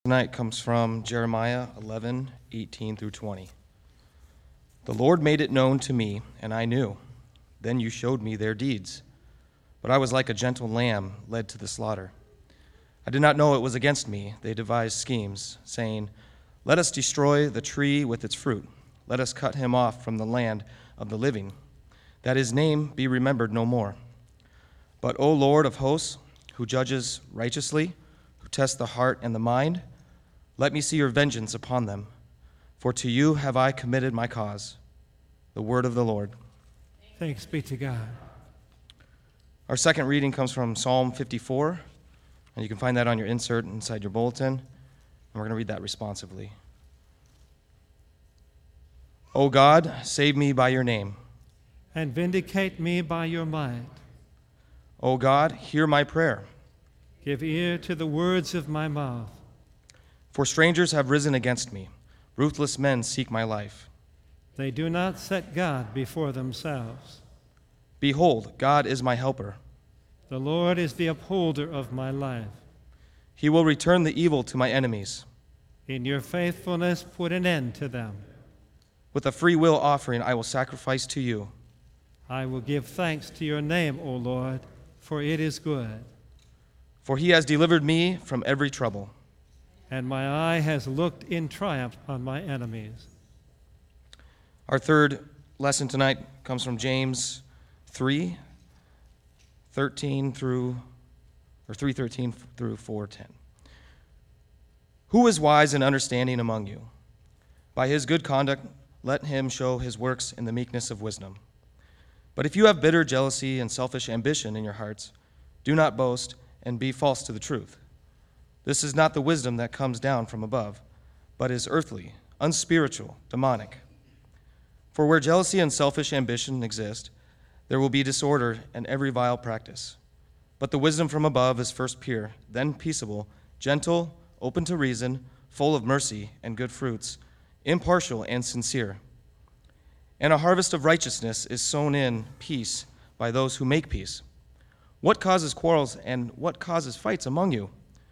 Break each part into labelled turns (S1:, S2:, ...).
S1: Tonight comes from Jeremiah 11:18 through 20. The Lord made it known to me, and I knew. Then you showed me their deeds. But I was like a gentle lamb led to the slaughter. I did not know it was against me. They devised schemes, saying, "Let us destroy the tree with its fruit. Let us cut him off from the land of the living, that his name be remembered no more." But, O Lord of hosts, who judges righteously, who tests the heart and the mind, let me see your vengeance upon them, for to you have I committed my cause. The word of the Lord.
S2: Thanks be to God.
S1: Our second reading comes from Psalm 54, and you can find that on your insert inside your bulletin, and we're going to read that responsively. O God, save me by your name.
S2: And vindicate me by your might.
S1: O God, hear my prayer.
S2: Give ear to the words of my mouth.
S1: For strangers have risen against me. Ruthless men seek my life.
S2: They do not set God before themselves.
S1: Behold, God is my helper.
S2: The Lord is the upholder of my life.
S1: He will return the evil to my enemies.
S2: In your faithfulness, put an end to them.
S1: With a free will offering, I will sacrifice to you.
S2: I will give thanks to your name, O Lord, for it is good.
S1: For he has delivered me from every trouble.
S2: And my eye has looked in triumph on my enemies.
S1: Our third lesson tonight comes from James 3:13 through 4:10. Who is wise and understanding among you? By his good conduct, let him show his works in the meekness of wisdom. But if you have bitter jealousy and selfish ambition in your hearts, do not boast and be false to the truth. This is not the wisdom that comes down from above, but is earthly, unspiritual, demonic. For where jealousy and selfish ambition exist, there will be disorder and every vile practice. But the wisdom from above is first pure, then peaceable, gentle, open to reason, full of mercy and good fruits, impartial and sincere. And a harvest of righteousness is sown in peace by those who make peace. What causes quarrels and what causes fights among you?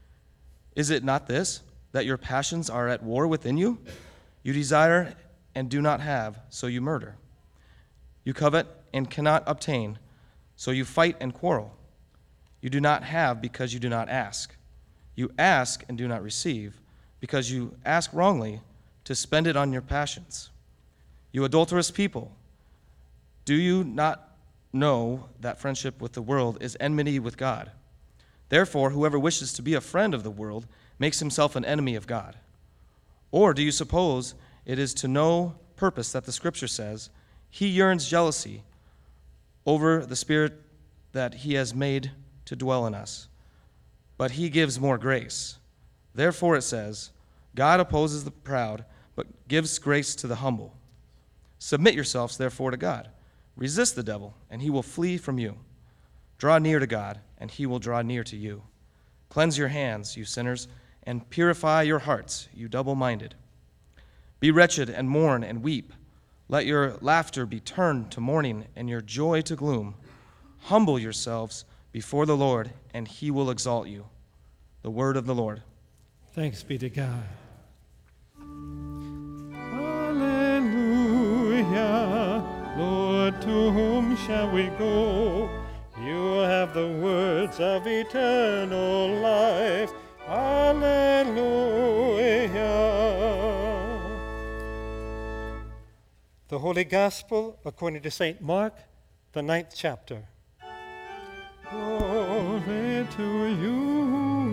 S1: Is it not this, that your passions are at war within you? You desire and do not have, so you murder. You covet and cannot obtain, so you fight and quarrel. You do not have because you do not ask. You ask and do not receive, because you ask wrongly to spend it on your passions. You adulterous people, do you not know that friendship with the world is enmity with God? Therefore, whoever wishes to be a friend of the world makes himself an enemy of God. Or do you suppose it is to no purpose that the Scripture says, "He yearns jealousy over the Spirit that he has made to dwell in us, but he gives more grace"? Therefore it says, "God opposes the proud, but gives grace to the humble." Submit yourselves, therefore, to God. Resist the devil, and he will flee from you. Draw near to God, and he will draw near to you. Cleanse your hands, you sinners, and purify your hearts, you double-minded. Be wretched and mourn and weep. Let your laughter be turned to mourning and your joy to gloom. Humble yourselves before the Lord, and he will exalt you. The word of the Lord.
S2: Thanks be to God. Hallelujah. Lord, to whom shall we go? You have the words of eternal life. Hallelujah. The Holy Gospel according to St. Mark, the 9th chapter. Glory to you,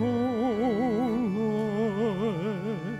S2: Lord.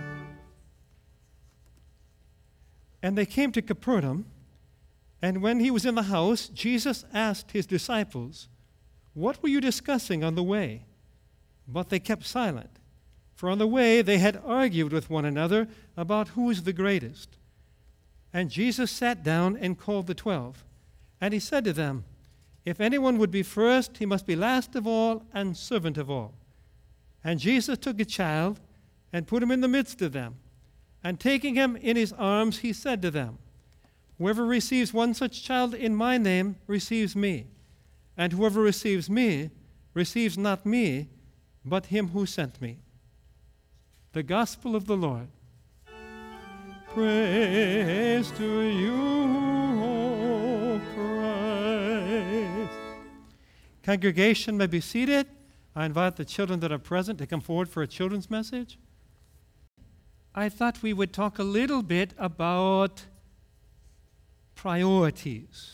S2: And they came to Capernaum. And when he was in the house, Jesus asked his disciples, "What were you discussing on the way?" But they kept silent, for on the way they had argued with one another about who was the greatest. And Jesus sat down and called the 12. And he said to them, "If anyone would be first, he must be last of all and servant of all." And Jesus took a child and put him in the midst of them. And taking him in his arms, he said to them, "Whoever receives one such child in my name receives me, and whoever receives me receives not me, but him who sent me." The gospel of the Lord. Praise to you, O Christ. Congregation may be seated. I invite the children that are present to come forward for a children's message. I thought we would talk a little bit about priorities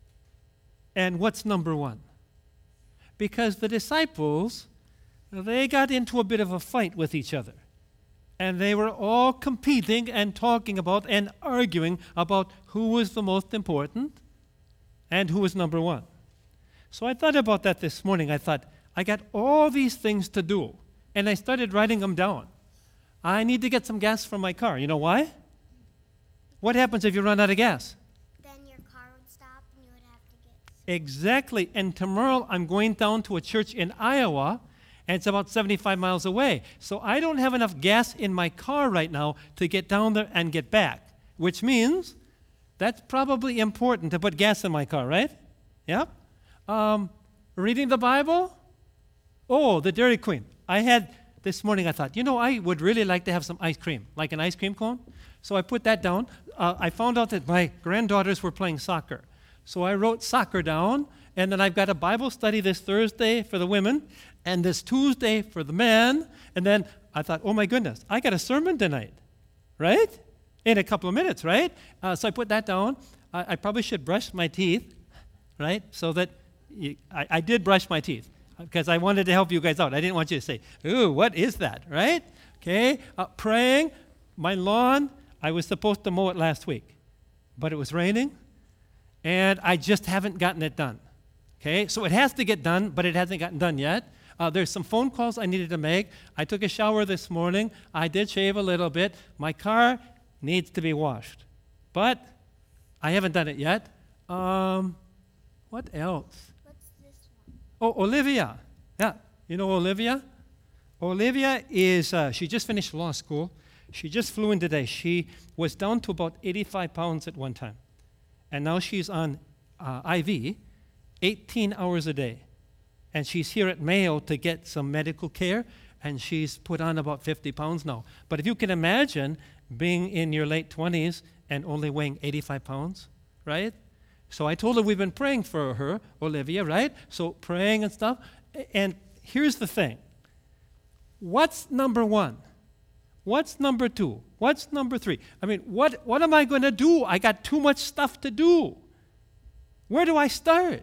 S2: and what's number one. Because the disciples, they got into a bit of a fight with each other. And they were all competing and talking about and arguing about who was the most important and who was number one. So I thought about that this morning. I thought, I got all these things to do. And I started writing them down. I need to get some gas from my car. You know why? What happens if you run out of gas?
S3: Then your car would stop and you would have to get...
S2: Exactly. And tomorrow I'm going down to a church in Iowa, and it's about 75 miles away. So I don't have enough gas in my car right now to get down there and get back, which means that's probably important to put gas in my car, right? Yep. Reading the Bible? Oh, the Dairy Queen. This morning I thought, I would really like to have some ice cream, like an ice cream cone. So I put that down. I found out that my granddaughters were playing soccer. So I wrote soccer down, and then I've got a Bible study this Thursday for the women, and this Tuesday for the men. And then I thought, oh my goodness, I got a sermon tonight, right? In a couple of minutes, right? So I put that down. I probably should brush my teeth, right? So that I did brush my teeth because I wanted to help you guys out. I didn't want you to say, ooh, what is that, right? Okay, praying. My lawn, I was supposed to mow it last week, but it was raining, and I just haven't gotten it done. Okay, so it has to get done, but it hasn't gotten done yet. There's some phone calls I needed to make. I took a shower this morning. I did shave a little bit. My car needs to be washed, but I haven't done it yet. What else?
S3: What's this one?
S2: Oh, Olivia. Yeah, you know Olivia? Olivia is, she just finished law school. She just flew in today. She was down to about 85 pounds at one time. And now she's on IV, 18 hours a day. And she's here at Mayo to get some medical care, and she's put on about 50 pounds now. But if you can imagine being in your late 20s and only weighing 85 pounds, right? So I told her we've been praying for her, Olivia, right? So praying and stuff. And here's the thing. What's number one? What's number two? What's number three? I mean, what am I going to do? I got too much stuff to do. Where do I start?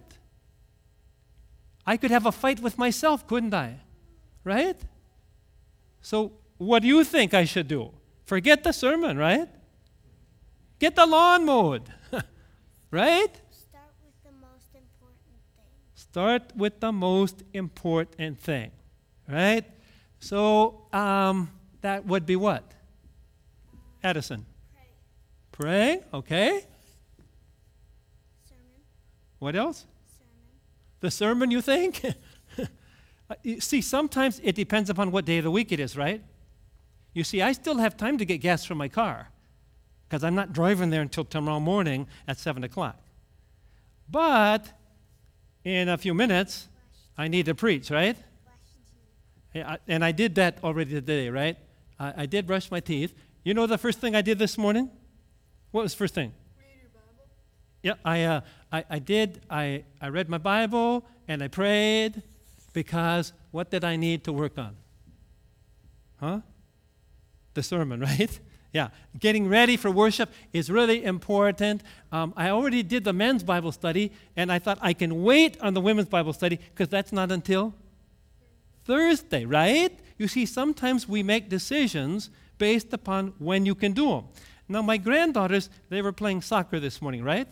S2: I could have a fight with myself, couldn't I? Right? So what do you think I should do? Forget the sermon, right? Get the lawn mowed, right?
S3: Start with the most important thing.
S2: Start with the most important thing, right? So that would be what? Addison.
S3: Pray.
S2: Pray, okay.
S3: Sermon.
S2: What else?
S3: Sermon.
S2: The sermon, you think? You see, sometimes it depends upon what day of the week it is, right? You see, I still have time to get gas from my car because I'm not driving there until tomorrow morning at 7 o'clock. But in a few minutes, I need to preach, right? And I did that already today, right? I did brush my teeth. You know the first thing I did this morning? What was the first thing?
S3: Read your Bible.
S2: Yeah, I did. I read my Bible and I prayed because what did I need to work on? Huh? The sermon, right? Yeah, getting ready for worship is really important. I already did the men's Bible study, and I thought I can wait on the women's Bible study because that's not until Thursday, right? You see, sometimes we make decisions based upon when you can do them. Now, my granddaughters, they were playing soccer this morning, right?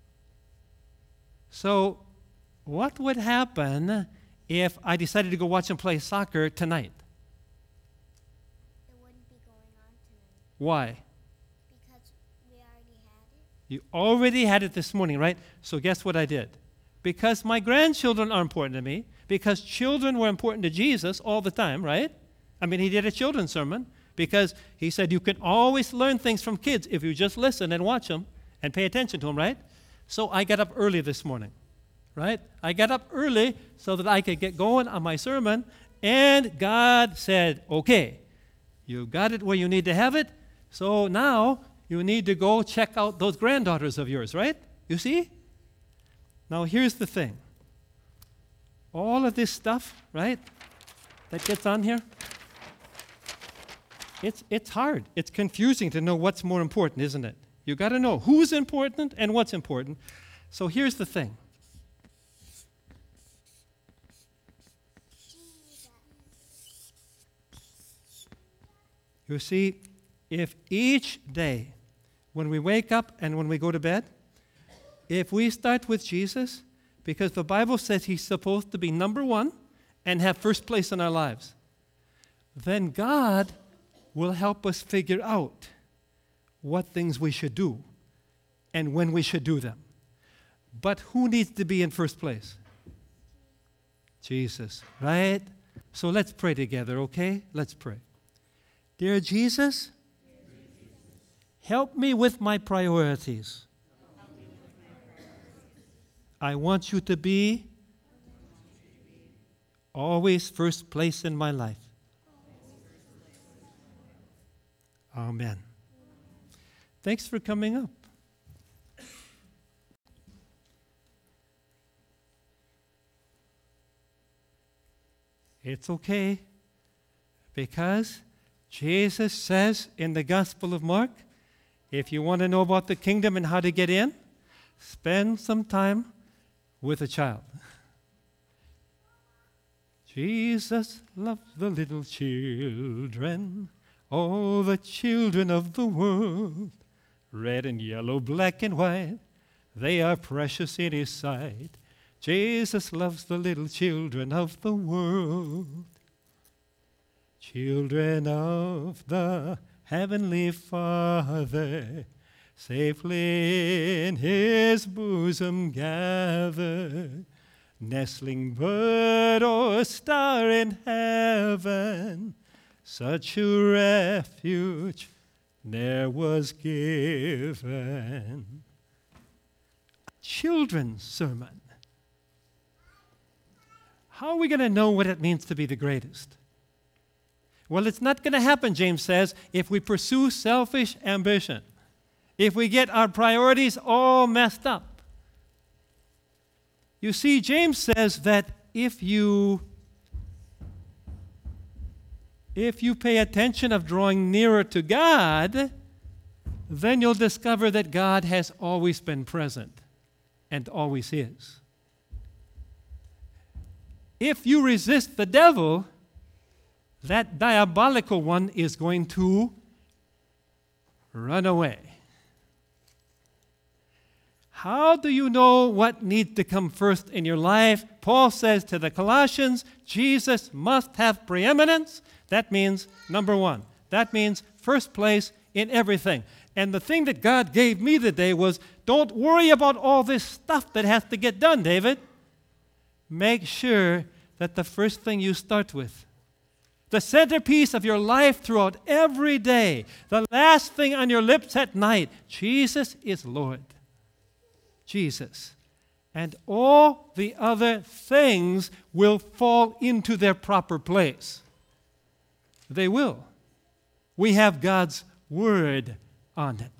S2: So, what would happen if I decided to go watch them play soccer tonight?
S3: It wouldn't be going on tonight
S2: Why?
S3: because we already had it.
S2: You already had it this morning, right? So guess what I did? Because my grandchildren are important to me, because children were important to Jesus all the time, right? I mean, he did a children's sermon because he said you can always learn things from kids if you just listen and watch them and pay attention to them, right? So I got up early this morning, right? I got up early so that I could get going on my sermon, and God said, okay, You got it where you need to have it. So now you need to go check out those granddaughters of yours, right? You see? Now here's the thing. All of this stuff, right, that gets on here, it's hard. It's confusing to know what's more important, isn't it? You got to know who's important and what's important. So here's the thing. You see, if each day, when we wake up and when we go to bed, if we start with Jesus, because the Bible says he's supposed to be number one and have first place in our lives, then God will help us figure out what things we should do and when we should do them. But who needs to be in first place? Jesus, right? So let's pray together, okay? Let's pray. Dear Jesus, help me with my priorities. I want you to be always first place in my life. Amen. Thanks for coming up. It's okay, because Jesus says in the Gospel of Mark, if you want to know about the kingdom and how to get in, spend some time with a child. Jesus loves the little children, all the children of the world, red and yellow, black and white, they are precious in his sight. Jesus loves the little children of the world. Children of the Heavenly Father, safely in his bosom gathered, nestling bird or star in heaven, such a refuge ne'er was given. Children's sermon. How are we going to know what it means to be the greatest? Well, it's not going to happen, James says, if we pursue selfish ambition, if we get our priorities all messed up. You see, James says that if you pay attention of drawing nearer to God, then you'll discover that God has always been present and always is. If you resist the devil, that diabolical one is going to run away. How do you know what needs to come first in your life? Paul says to the Colossians, Jesus must have preeminence. That means number one. That means first place in everything. And the thing that God gave me today was, don't worry about all this stuff that has to get done, David. Make sure that the first thing you start with, the centerpiece of your life throughout every day, the last thing on your lips at night, Jesus is Lord. Jesus. And all the other things will fall into their proper place. They will. We have God's word on it.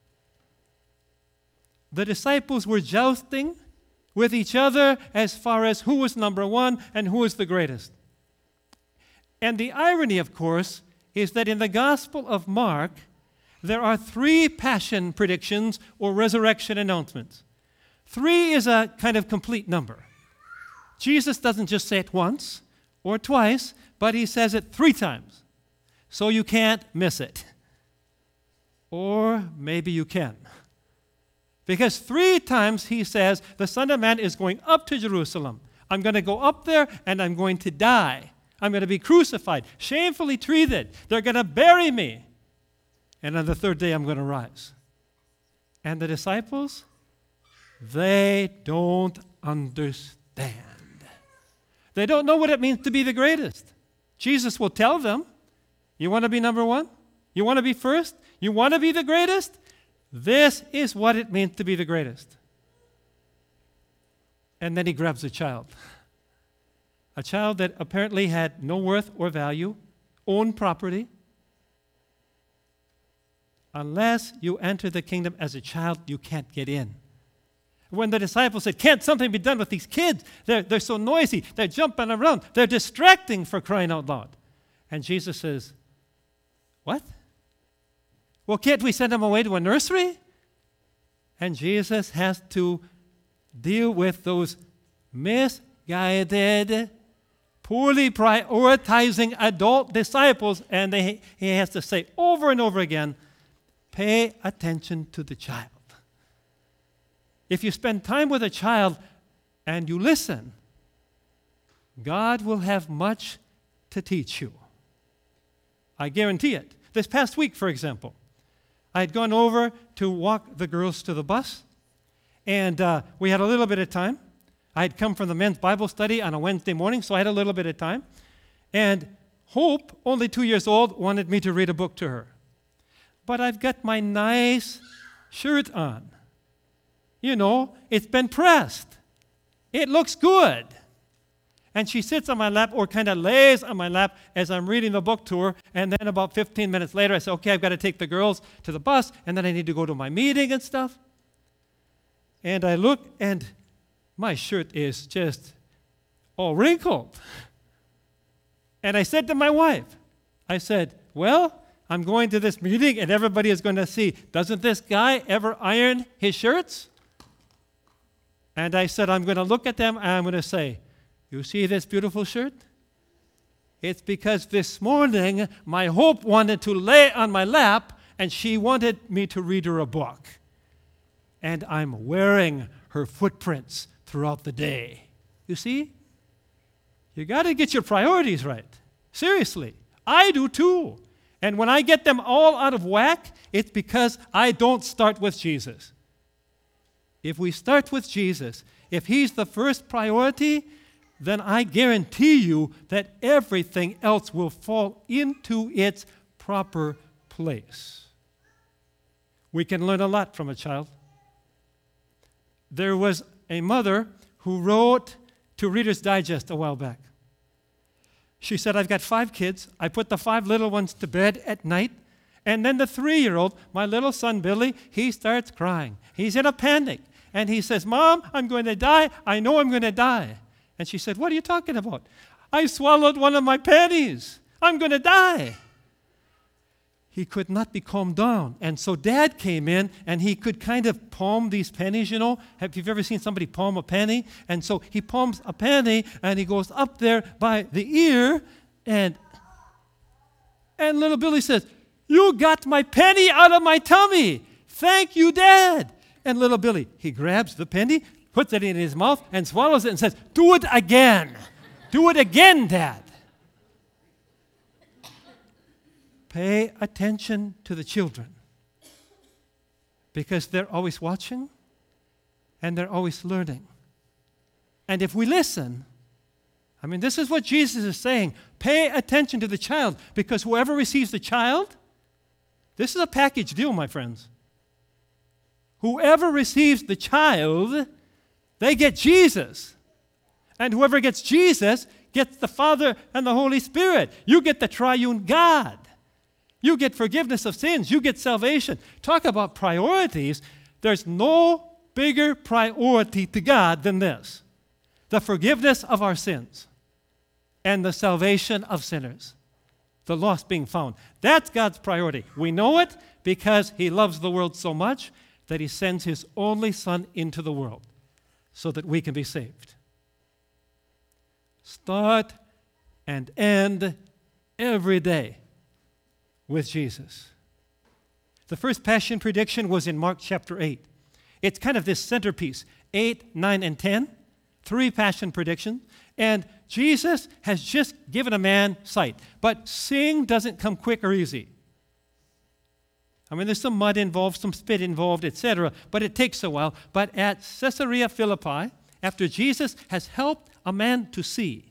S2: The disciples were jousting with each other as far as who was number one and who was the greatest. And the irony, of course, is that in the Gospel of Mark, there are 3 passion predictions or resurrection announcements. 3 is a kind of complete number. Jesus doesn't just say it once or twice, but he says it 3 times. So you can't miss it. Or maybe you can. Because 3 times he says, the Son of Man is going up to Jerusalem. I'm going to go up there and I'm going to die. I'm going to be crucified, shamefully treated. They're going to bury me. And on the 3rd day I'm going to rise. And the disciples, they don't understand. They don't know what it means to be the greatest. Jesus will tell them, you want to be number one? You want to be first? You want to be the greatest? This is what it means to be the greatest. And then he grabs a child. A child that apparently had no worth or value, owned property, unless you enter the kingdom as a child, you can't get in. When the disciples said, can't something be done with these kids? They're so noisy. They're jumping around. They're distracting, for crying out loud. And Jesus says, what? Well, can't we send them away to a nursery? And Jesus has to deal with those misguided, poorly prioritizing adult disciples, and he has to say over and over again, pay attention to the child. If you spend time with a child and you listen, God will have much to teach you. I guarantee it. This past week, for example, I had gone over to walk the girls to the bus, and we had a little bit of time. I had come from the men's Bible study on a Wednesday morning, so I had a little bit of time. And Hope, only 2 years old, wanted me to read a book to her. But I've got my nice shirt on. You know, it's been pressed. It looks good. And she sits on my lap or kind of lays on my lap as I'm reading the book to her. And then about 15 minutes later, I say, okay, I've got to take the girls to the bus, and then I need to go to my meeting and stuff. And I look, and my shirt is just all wrinkled. And I said to my wife, I said, well, I'm going to this meeting, and everybody is going to see, doesn't this guy ever iron his shirts? And I said, I'm going to look at them, and I'm going to say, you see this beautiful shirt? It's because this morning my Hope wanted to lay on my lap, and she wanted me to read her a book. And I'm wearing her footprints throughout the day. You see? You got to get your priorities right. Seriously. I do too. And when I get them all out of whack, it's because I don't start with Jesus. If we start with Jesus, if He's the first priority, then I guarantee you that everything else will fall into its proper place. We can learn a lot from a child. There was a mother who wrote to Reader's Digest a while back. She said, I've got 5 kids. I put the 5 little ones to bed at night. And then the 3-year-old, my little son Billy, he starts crying. He's in a panic. And he says, Mom, I'm going to die. I know I'm going to die. And she said, what are you talking about? I swallowed one of my pennies. I'm going to die. He could not be calmed down. And so Dad came in, and he could kind of palm these pennies, you know. Have you ever seen somebody palm a penny? And so he palms a penny, and he goes up there by the ear, and little Billy says, you got my penny out of my tummy. Thank you, Dad. And little Billy, he grabs the penny, puts it in his mouth, and swallows it and says, do it again. Do it again, Dad. Pay attention to the children because they're always watching and they're always learning. And if we listen, I mean, this is what Jesus is saying. Pay attention to the child because whoever receives the child, this is a package deal, my friends. Whoever receives the child, they get Jesus. And whoever gets Jesus gets the Father and the Holy Spirit. You get the triune God. You get forgiveness of sins. You get salvation. Talk about priorities. There's no bigger priority to God than this. The forgiveness of our sins and the salvation of sinners. The lost being found. That's God's priority. We know it because He loves the world so much that He sends His only Son into the world so that we can be saved. Start and end every day with Jesus. The first passion prediction was in Mark chapter 8. It's kind of this centerpiece, 8, 9, and 10, 3 passion predictions. And Jesus has just given a man sight. But seeing doesn't come quick or easy. I mean, there's some mud involved, some spit involved, etc., but it takes a while. But at Caesarea Philippi, after Jesus has helped a man to see,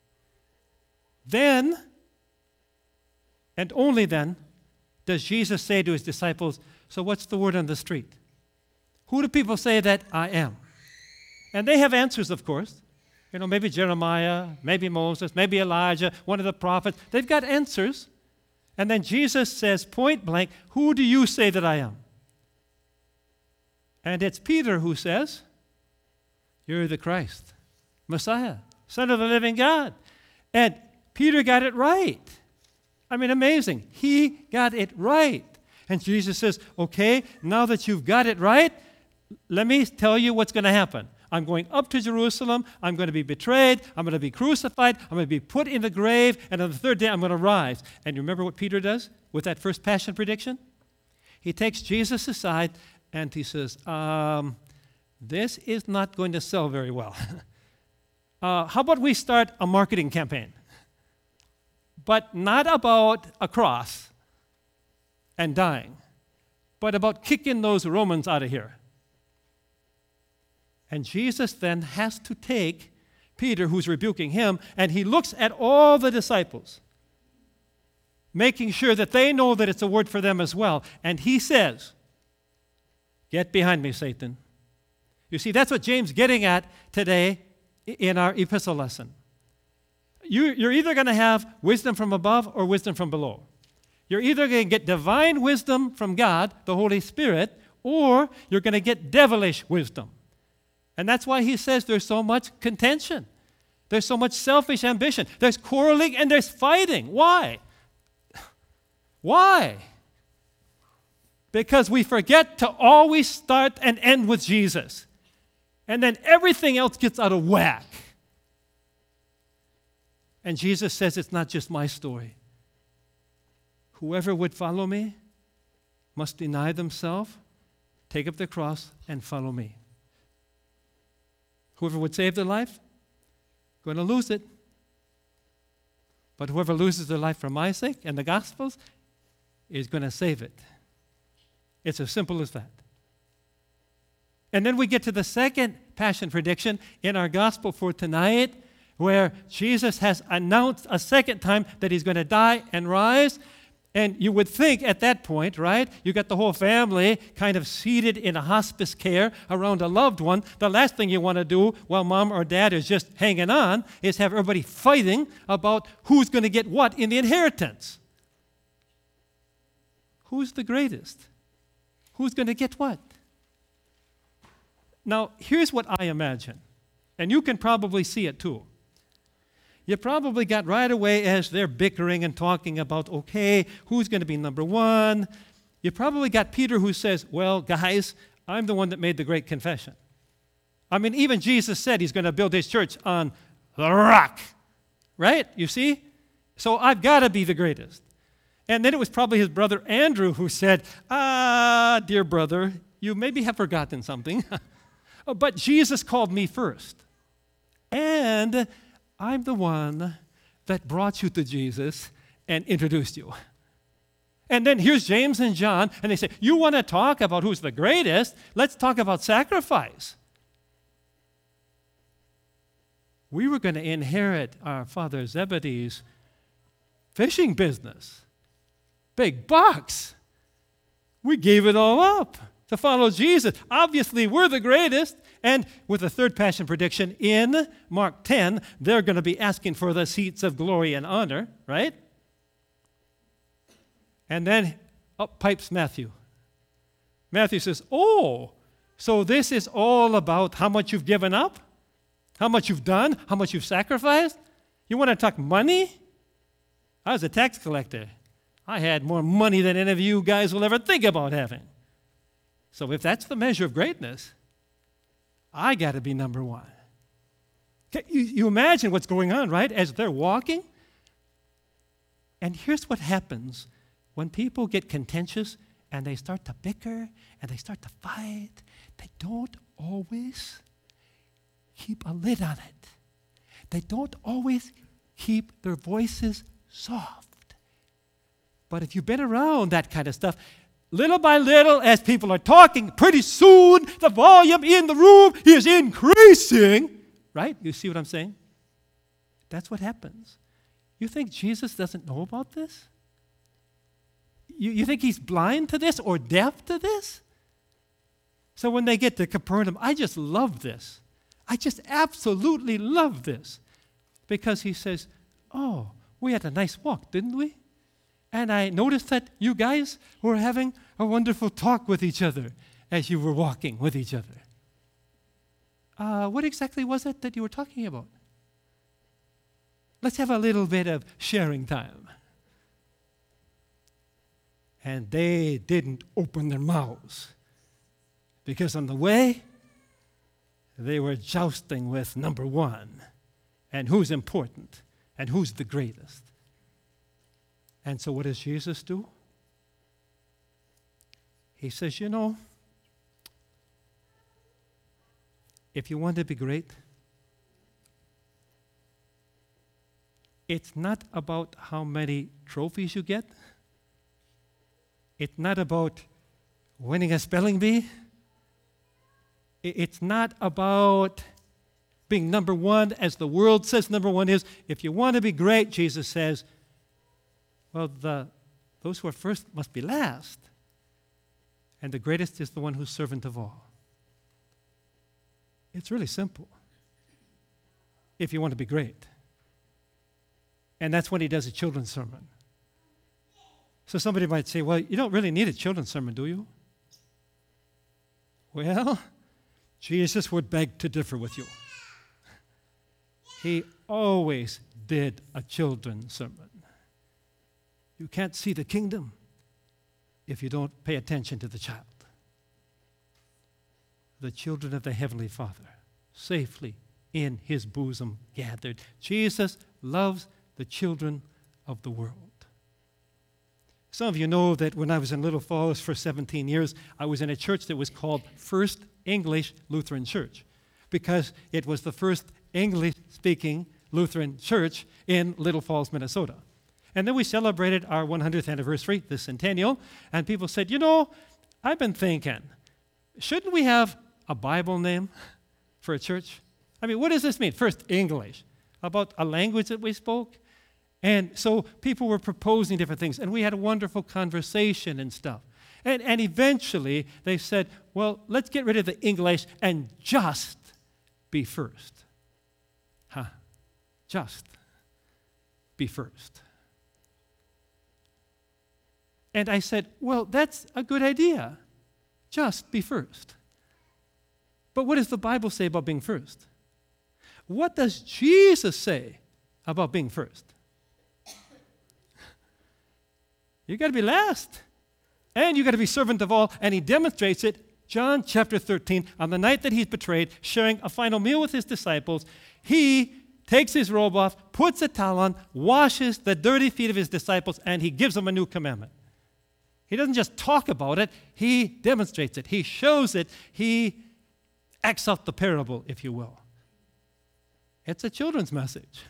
S2: then, and only then, does Jesus say to His disciples, so what's the word on the street? Who do people say that I am? And they have answers, of course. You know, maybe Jeremiah, maybe Moses, maybe Elijah, one of the prophets. They've got answers. And then Jesus says point blank, "Who do you say that I am?" And it's Peter who says, "You're the Christ, Messiah, Son of the living God." And Peter got it right. I mean, amazing. He got it right. And Jesus says, "Okay, now that you've got it right, let me tell you what's going to happen. I'm going up to Jerusalem. I'm going to be betrayed. I'm going to be crucified. I'm going to be put in the grave. And on the third day, I'm going to rise." And you remember what Peter does with that first passion prediction? He takes Jesus aside and he says, "This is not going to sell very well. How about we start a marketing campaign? But not about a cross and dying, but about kicking those Romans out of here." And Jesus then has to take Peter, who's rebuking him, and he looks at all the disciples, making sure that they know that it's a word for them as well. And he says, "Get behind me, Satan." You see, that's what James is getting at today in our epistle lesson. You're either going to have wisdom from above or wisdom from below. You're either going to get divine wisdom from God, the Holy Spirit, or you're going to get devilish wisdom. And that's why he says there's so much contention. There's so much selfish ambition. There's quarreling and there's fighting. Why? Why? Because we forget to always start and end with Jesus. And then everything else gets out of whack. And Jesus says it's not just my story. Whoever would follow me must deny themselves, take up their cross, and follow me. Whoever would save their life, going to lose it. But whoever loses their life for my sake and the gospel's is going to save it. It's as simple as that. And then we get to the second passion prediction in our gospel for tonight, where Jesus has announced a second time that he's going to die and rise. And you would think at that point, right, you got the whole family kind of seated in a hospice care around a loved one. The last thing you want to do while mom or dad is just hanging on is have everybody fighting about who's going to get what in the inheritance. Who's the greatest? Who's going to get what? Now, here's what I imagine, and you can probably see it too. You probably got right away as they're bickering and talking about, okay, who's going to be number one? You probably got Peter who says, "Well, guys, I'm the one that made the great confession." I mean, even Jesus said he's going to build his church on the rock, right? You see? So I've got to be the greatest. And then it was probably his brother Andrew who said, "Dear brother, you maybe have forgotten something, but Jesus called me first. And I'm the one that brought you to Jesus and introduced you." And then here's James and John, and they say, "You want to talk about who's the greatest? Let's talk about sacrifice." We were going to inherit our father Zebedee's fishing business. Big bucks. We gave it all up to follow Jesus. Obviously, we're the greatest. And with the third passion prediction in Mark 10, they're going to be asking for the seats of glory and honor, right? And then up pipes Matthew. Matthew says, "Oh, so this is all about how much you've given up? How much you've done? How much you've sacrificed? You want to talk money? I was a tax collector. I had more money than any of you guys will ever think about having. So if that's the measure of greatness, I got to be number one." You imagine what's going on, right, as they're walking? And here's what happens when people get contentious and they start to bicker and they start to fight. They don't always keep a lid on it. They don't always keep their voices soft. But if you've been around that kind of stuff, little by little, as people are talking, pretty soon the volume in the room is increasing. Right? You see what I'm saying? That's what happens. You think Jesus doesn't know about this? You think he's blind to this or deaf to this? So when they get to Capernaum, I just love this. I just absolutely love this. Because he says, "Oh, we had a nice walk, didn't we? And I noticed that you guys were having a wonderful talk with each other as you were walking with each other. What exactly was it that you were talking about? Let's have a little bit of sharing time. And they didn't open their mouths because on the way, they were jousting with number one and who's important and who's the greatest. And so what does Jesus do? He says, if you want to be great, it's not about how many trophies you get. It's not about winning a spelling bee. It's not about being number one as the world says number one is. If you want to be great, Jesus says, well, those who are first must be last. And the greatest is the one who's servant of all. It's really simple. If you want to be great. And that's when he does a children's sermon. So somebody might say, well, you don't really need a children's sermon, do you? Well, Jesus would beg to differ with you. He always did a children's sermon. You can't see the kingdom if you don't pay attention to the child. The children of the Heavenly Father, safely in his bosom gathered. Jesus loves the children of the world. Some of you know that when I was in Little Falls for 17 years, I was in a church that was called First English Lutheran Church because it was the first English-speaking Lutheran church in Little Falls, Minnesota. And then we celebrated our 100th anniversary, the centennial, and people said, I've been thinking, shouldn't we have a Bible name for a church? I mean, what does this mean? First, English, about a language that we spoke. And so people were proposing different things, and we had a wonderful conversation and stuff. And eventually they said, well, let's get rid of the English and just be first. Just be first. And I said, well, that's a good idea. Just be first. But what does the Bible say about being first? What does Jesus say about being first? You got to be last. And you got to be servant of all. And he demonstrates it, John chapter 13, on the night that he's betrayed, sharing a final meal with his disciples. He takes his robe off, puts a towel on, washes the dirty feet of his disciples, and he gives them a new commandment. He doesn't just talk about it, he demonstrates it. He shows it. He acts out the parable, if you will. It's a children's message.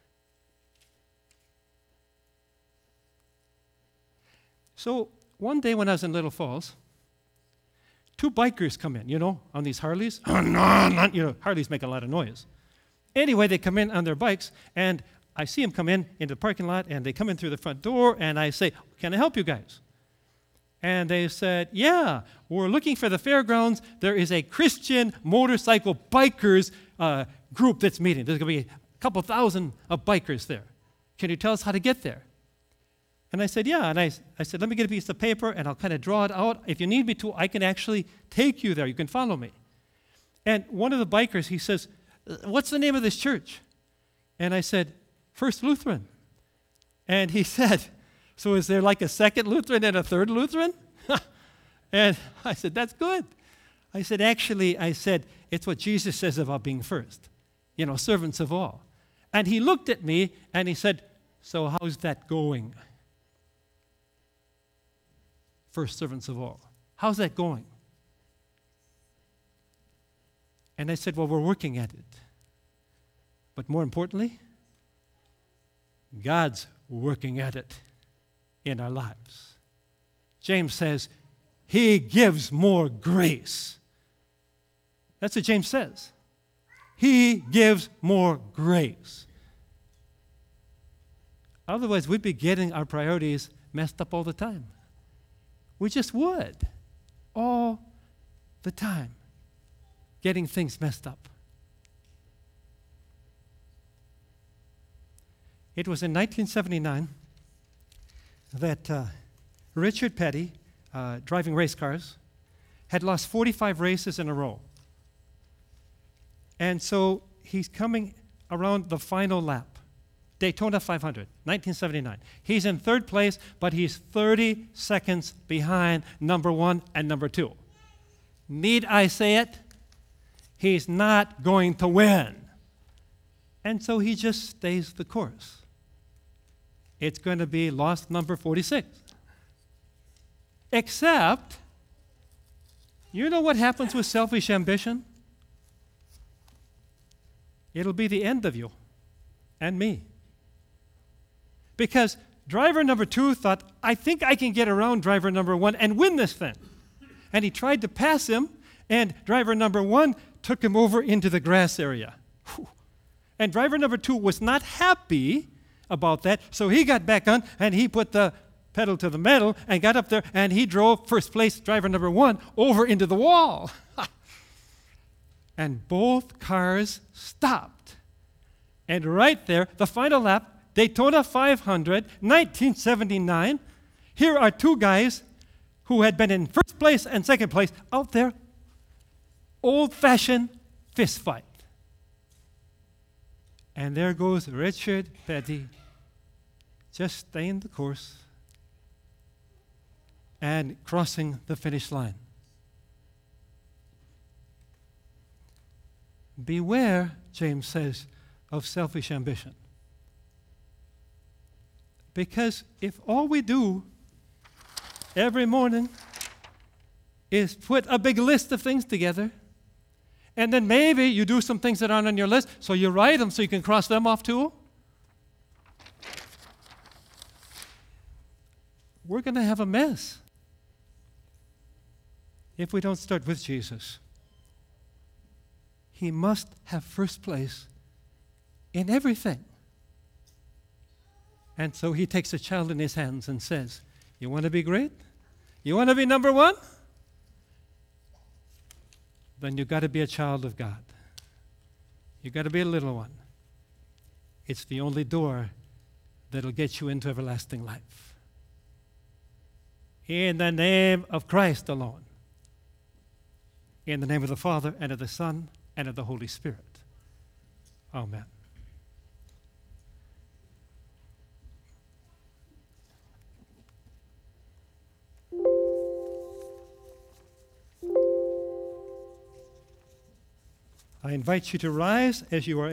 S2: So one day when I was in Little Falls, two bikers come in, on these Harleys. Harleys make a lot of noise. Anyway, they come in on their bikes, and I see them come in into the parking lot, and they come in through the front door, and I say, can I help you guys? And they said, yeah, we're looking for the fairgrounds. There is a Christian motorcycle bikers group that's meeting. There's going to be a couple thousand of bikers there. Can you tell us how to get there? And I said, yeah. And I said, let me get a piece of paper, and I'll kind of draw it out. If you need me to, I can actually take you there. You can follow me. And one of the bikers, he says, what's the name of this church? And I said, First Lutheran. And he said, so is there like a second Lutheran and a third Lutheran? And I said, that's good. I said, actually, it's what Jesus says about being first. Servants of all. And he looked at me and he said, so how's that going? First servants of all. How's that going? And I said, well, we're working at it. But more importantly, God's working at it in our lives. James says, he gives more grace. That's what James says. He gives more grace. Otherwise, we'd be getting our priorities messed up all the time. We just would. All the time. Getting things messed up. It was in 1979 that Richard Petty, driving race cars, had lost 45 races in a row. And so he's coming around the final lap. Daytona 500, 1979. He's in third place, but he's 30 seconds behind number 1 and number 2. Need I say it? He's not going to win. And so he just stays the course. It's going to be lost number 46. Except, you know what happens with selfish ambition? It'll be the end of you and me. Because driver number 2 thought, I think I can get around driver number 1 and win this thing. And he tried to pass him, and driver number 1 took him over into the grass area. Whew. And driver number 2 was not happy about that, so he got back on, and he put the pedal to the metal and got up there, and he drove first place driver number 1 over into the wall. And both cars stopped. And right there, the final lap, Daytona 500, 1979. Here are 2 guys who had been in first place and second place out there. Old-fashioned fist fight. And there goes Richard Petty, just staying the course and crossing the finish line. Beware, James says, of selfish ambition. Because if all we do every morning is put a big list of things together, and then maybe you do some things that aren't on your list, so you write them so you can cross them off too, we're going to have a mess if we don't start with Jesus. He must have first place in everything. And so he takes a child in his hands and says, you want to be great? You want to be number 1? Then you've got to be a child of God. You've got to be a little one. It's the only door that'll get you into everlasting life. In the name of Christ alone. In the name of the Father, and of the Son, and of the Holy Spirit. Amen. I invite you to rise as you are